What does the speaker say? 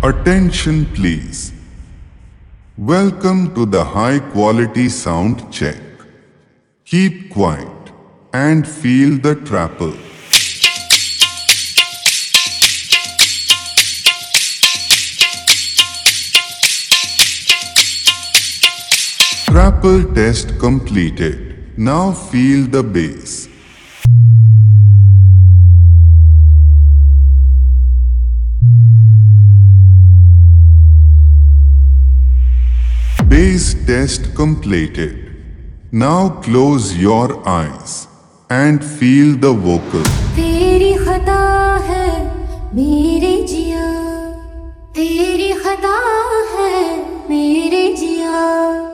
Attention please. Welcome to the high quality sound check. Keep quiet and feel the treble. Treble test completed. Now feel the bass. Bass test completed. Now close your eyes and feel the vocal. तेरी खता है मेरे जिया, तेरी खता है मेरे जिया।